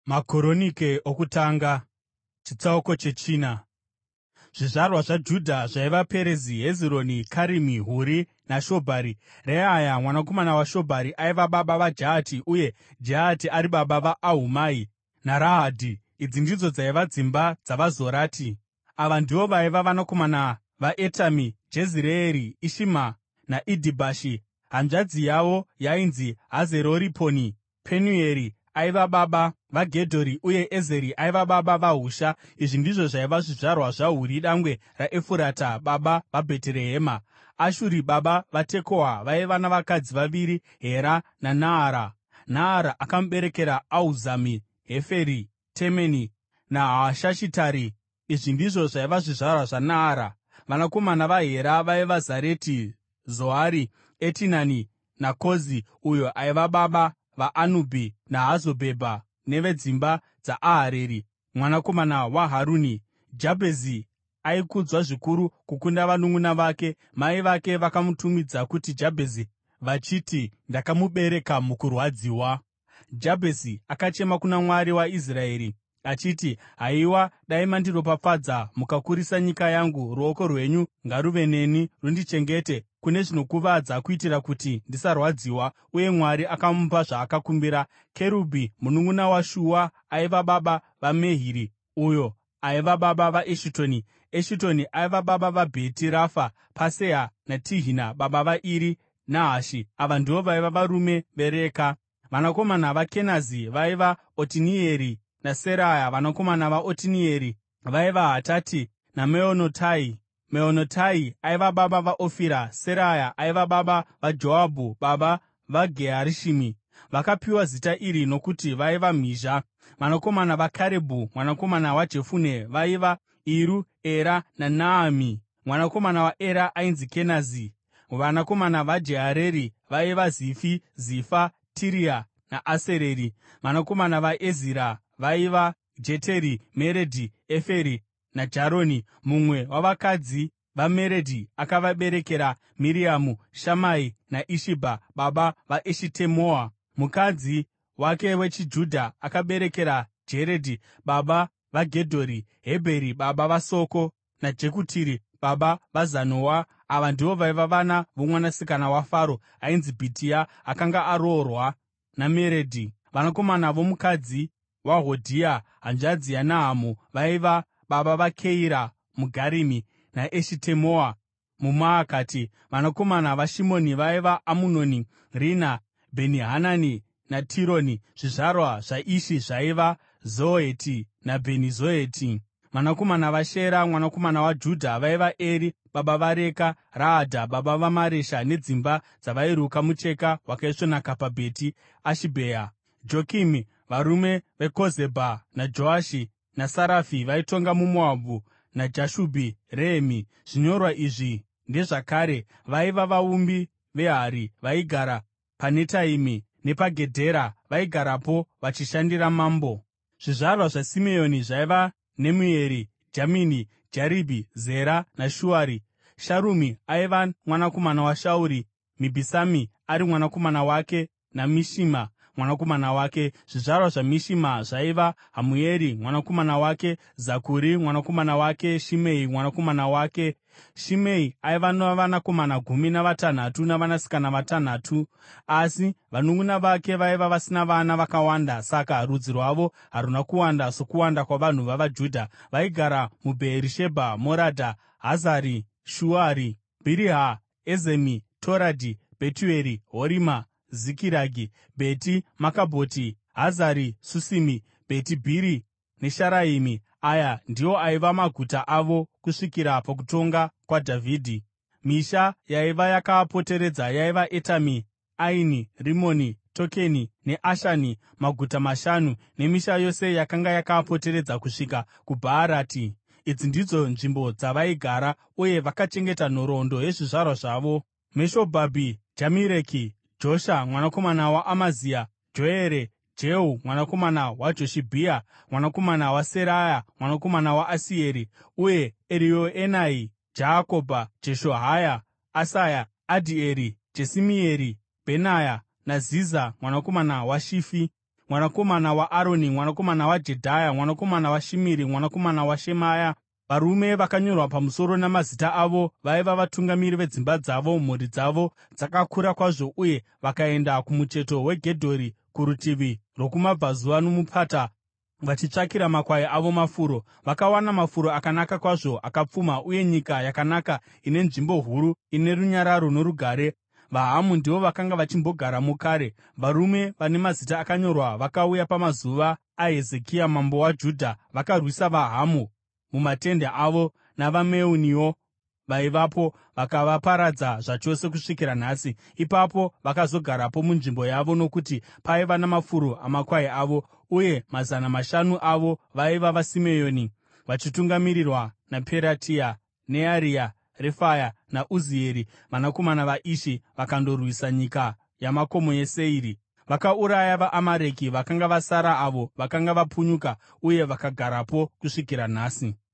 Makoronike okutanga, chitsauko chechina. Zvizvarwa zvaJudha zvaiva: Perezi, Hezironi, Karimi, Huri naShobhari. Reaya mwanakomana waShobhari aiva baba vaJahati, uye Jahati ari baba vaAhumai naRahadhi. Idzi ndidzo dzaiva dzimba dzavaZorati. Ava ndivo vaiva vanakomana vaEtami: Jezireeri, Ishima naIdhibashi. Hanzvadzi yavo yainzi Hazeroriponi. Penueri aiva baba vaGedhori, uye Ezeri aiva baba vaHusha. Izvi ndizvo zvaiva zvizvarwa zvaHuri dangwe raEfurata, baba vaBheterehema. Ashuri baba vaTekoa vaiva navakadzi vaviri, Hera naNaara. Naara akamuberekera Ahuzami, Heferi, Temeni naHaashashitari. Izvi ndizvo zvaiva zvizvarwa zvaNaara. Vanakomana vaHera vaiva: Zareti, Zohari, Etinani naKozi, uyo aiva baba vaAnubhi naHazobhebha, nevedzimba dzaAhareri mwanakomana waHaruni. Jabhezi aikudzwa zvikuru kukunda vanun'una vake. Mai vake vakamutumidza kuti Jabhezi, vachiti, “Ndakamubereka mukurwadziwa.” Jabhezi akachema kuna Mwari waIsraeri achiti, “Haiwa, dai mandiropafadza mukakurisa nyika yangu! Ruoko rwenyu ngaruve neni rundichengete kune zvinokuvadza, kuitira kuti ndisarwadziwa.” Uye Mwari akamupa zvaakakumbira. Kerubhi munun'una waShua aiva baba vaMehiri, uyo aiva baba vaEshitoni. Eshitoni aiva baba vaBheti Rafa, Pasea naTehina, baba vaIri Nahashi. Ava ndivo vaiva varume veReka. Vanakomana vaKenazi vaiva: Otinieri naSeraya. Vanakomana vaOtinieri vaiva: Hatati naMeonotai. Meonotai aiva baba vaOfira. Seraya aiva baba vaJoabhu, baba vaGe-Harashimi. Vakapiwa zita iri nokuti vaiva mhizha. Vanakomana vaKarebhu mwanakomana waJefune vaiva: Iru, Era naNaami. Mwanakomana waEra ainzi Kenazi. Vanakomana vaJehareri vaiva: Zifi, Zifa, Tiria naAsereri. Vanakomana vaEzira vaiva: Jeteri, Meredhi, Eferi naJaroni. Mumwe wavakadzi vaMeredhi akavaberekera Miriamu, Shamai naIshibha, baba vaEshitemoa. Mukadzi wake wechiJudha akaberekera Jeredhi, baba vaGedhori, Hebheri baba vaSoko naJekutiri baba vaZanoa. Ava ndivo vaiva vana vomwanasikana waFaro ainzi Bhitia, akanga aroorwa naMeredhi. Vanakomana vomukadzi waHodhia, hanzvadzi yaNahamu, vaiva: baba vaKeira muGarimi naEshitemoa muMaakati. Vanakomana vaShimoni vaiva: Amunoni, Rina, Bheni-Hanani naTironi. Zvizvarwa zvaIshi zvaiva: Zoheti naBheni-Zoheti. Vanakomana vaShera mwanakomana waJudha vaiva: Eri baba vaReka, Raadha baba vaMaresha, nedzimba dzavairuka mucheka wakaisvonaka paBheti Ashibhea. Jokimi. Varume veKozebha naJoashi naSarafi vaitonga muMoabhu, naJashubhi Rehemi. Zvinyorwa izvi ndezvakare. Vaiva vaumbi vehari vaigara paNetaimi nepaGedhera, vaigarapo vachishandira mambo. Zvizvarwa zvaSimeoni zvaiva: Nemueri, Jamini, Jaribhi, Zera naShuari. Sharumi aiva mwanakomana waShauri, Mibhisami ari mwanakomana wake, naMishima mwanakomana wake. Zvizvarwa zvaMishima zvaiva: Hamueri mwanakomana wake, Zakuri mwanakomana wake, Shimei mwanakomana wake. Shimei aiva navanakomana gumi navatanhatu navanasikana vatanhatu, asi vanun'una vake vaiva vasina vana vakawanda; saka rudzi rwavo haruna kuwanda sokuwanda kwavanhu vavaJudha. Vaigara muBheerishebha, Moradha, Hazari Shuari, Bhiriha, Ezemi, Toradhi, Bhetueri, Horima, Zikiragi, Bheti Makabhoti, Hazari Susimi, Bheti Bhiri neSharaimi. Aya ndiwo aiva maguta avo kusvikira pakutonga kwaDhavhidhi. Misha yaiva yakaapoteredza yaiva: Etami, Aini, Rimoni, Tokeni neAshani, maguta mashanu, nemisha yose yakanga yakaapoteredza kusvika kuBhaarati. Idzi ndidzo nzvimbo dzavaigara, uye vakachengeta nhoroondo yezvizvarwa zvavo: Meshobhabhi, Jamireki, Josha mwanakomana waAmazia, Joere, Jehu mwanakomana waJoshibhia, mwanakomana waSeraya, mwanakomana waAsieri, uye Erioenai, Jaakobha, Jeshohaya, Asaya, Adhieri, Jesimieri, Bhenaya naZiza mwanakomana waShifi. mwanakomana waAroni, mwanakomana waJedhaya, mwanakomana waShimiri, mwanakomana waShemaya. Varume vakanyorwa pamusoro namazita avo vaiva vatungamiri vedzimba dzavo. Mhuri dzavo dzakakura kwazvo uye vakaenda kumucheto weGedhori, kurutivi rwokumabvazuva nomupata, vachitsvakira makwai avo mafuro. Vakawana mafuro akanaka kwazvo akapfuma, uye nyika yakanaka ine nzvimbo huru ine runyararo norugare. VaHamu ndivo vakanga vachimbogaramo kare. Varume vane mazita akanyorwa vakauya pamazuva aHezekia mambo waJudha. Vakarwisa vaHamu mumatende avo navaMeuniwo vaivapo, vakavaparadza zvachose kusvikira nhasi. Ipapo vakazogarapo munzvimbo yavo, nokuti paiva namafuro amakwai avo. Uye 500 avo vaiva vaSimeoni, vachitungamirirwa naPeratia, Nearia, Refaya naUzieri, vanakomana vaIshi. Vakandorwisa nyika yamakomo yeSeiri. Vakauraya vaAmareki vakanga vasara, avo vakanga vapunyuka, uye vakagarapo kusvikira nhasi.